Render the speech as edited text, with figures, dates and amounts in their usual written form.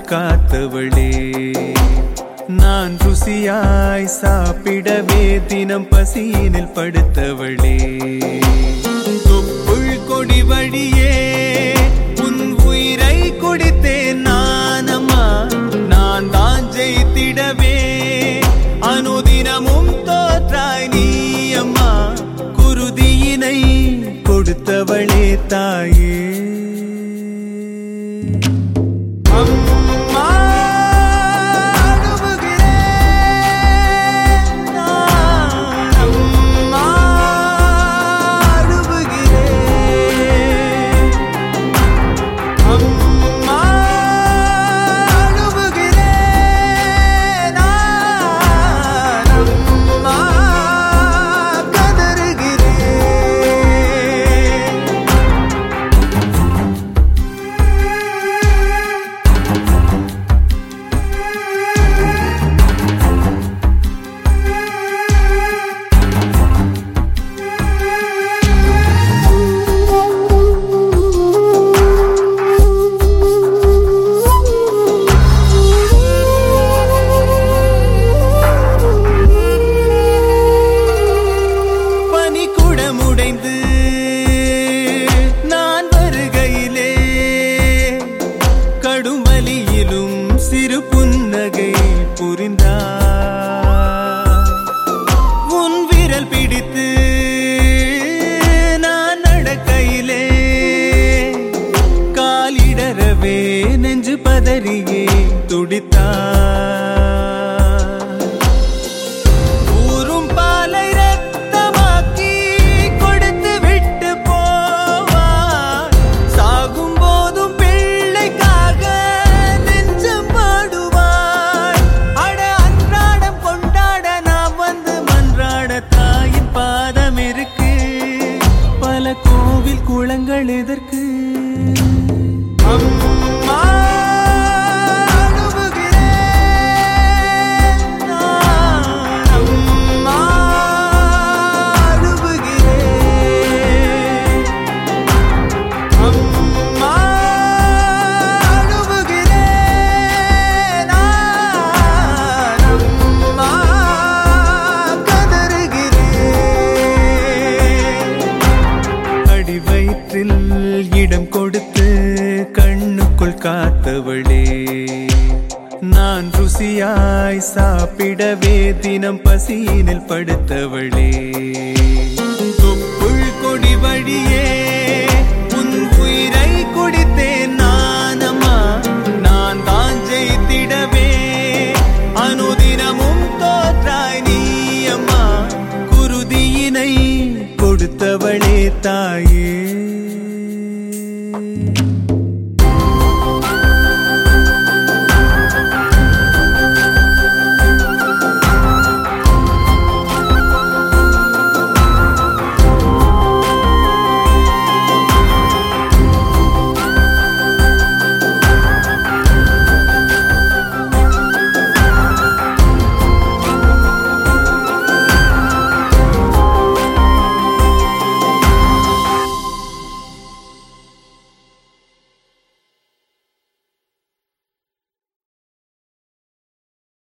காத்தவளே நான் ருசியாய் சாப்பிடவே தினம் பசியினில் படுத்தவளே தொப்புள் கொடி வழியே உன் உயிரை குடித்தேன் நானம்மா நான் தான் ஜெயித்திடவே அனுதினமும் தோற்றாய் நீ அம்மா குருதியினை கொடுத்தவளே தாயே சிறு புன்னகை புரிந்தாய் உன் விரல் பிடித்து நான் நடக்கையிலே காலிடறவே நெஞ்சு பதறியே துடித்தாய் ஊரும் பாலை ரத்தமாக்கி கொடுத்து விட்டு போவாய் சாகும் போதும் பிள்ளைக்காக கோவில் குளங்கள் எதற்கு அம்மா அழுவுகிறேன் அம்மா அழுவுகிறேன் அம்மா அழுவுகிறேன் அம்மா வயிற்றில் இடம் கொடுத்து கண்ணுக்குள் காத்தவளே நான் ருசியாய் சாப்பிடவே தினம் பசியினில் படுத்தவளே தொப்புள் கொடி வழியே